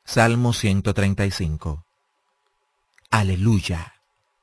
Salmo 135. Aleluya.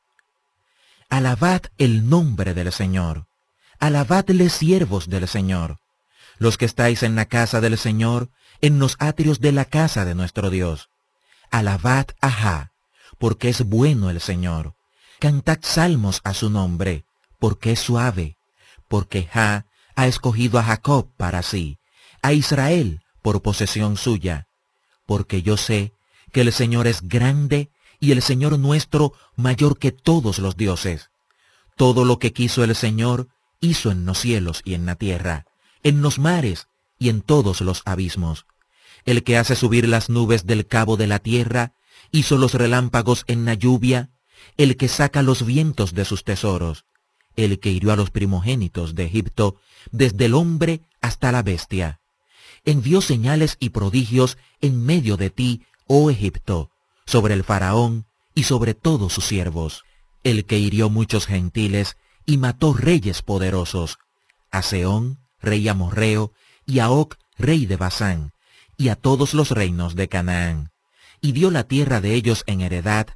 Alabad el nombre del Señor. Alabadle, siervos del Señor, los que estáis en la casa del Señor, en los atrios de la casa de nuestro Dios. Alabad a Jah, porque es bueno el Señor. Cantad salmos a su nombre, porque es suave. Porque Jah ha escogido a Jacob para sí, a Israel por posesión suya. Porque yo sé que el Señor es grande y el Señor nuestro mayor que todos los dioses. Todo lo que quiso el Señor hizo en los cielos y en la tierra, en los mares y en todos los abismos. El que hace subir las nubes del cabo de la tierra, hizo los relámpagos en la lluvia, el que saca los vientos de sus tesoros, el que hirió a los primogénitos de Egipto, desde el hombre hasta la bestia. Envió señales y prodigios en medio de ti, oh Egipto, sobre el faraón y sobre todos sus siervos, el que hirió muchos gentiles y mató reyes poderosos, a Sehón, rey amorreo, y a Og, rey de Basán, y a todos los reinos de Canaán, y dio la tierra de ellos en heredad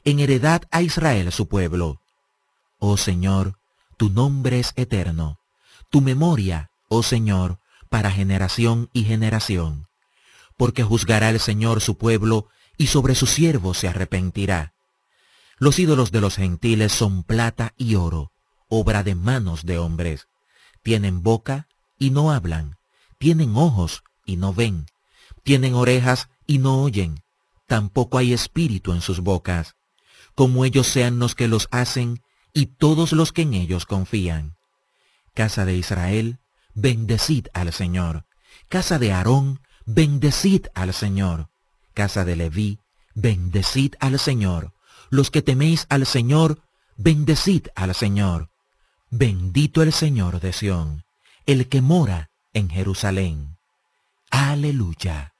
a Israel su pueblo. Oh Señor, tu nombre es eterno, tu memoria, oh Señor, para generación y generación. Porque juzgará el Señor su pueblo, y sobre sus siervos se arrepentirá. Los ídolos de los gentiles son plata y oro, obra de manos de hombres. Tienen boca y no hablan, tienen ojos y no ven, tienen orejas y no oyen, tampoco hay espíritu en sus bocas. Como ellos sean los que los hacen, y todos los que en ellos confían. Casa de Israel, bendecid al Señor. Casa de Aarón, bendecid al Señor. Casa de Leví, bendecid al Señor. Los que teméis al Señor, bendecid al Señor. Bendito el Señor de Sión, el que mora en Jerusalén. Aleluya.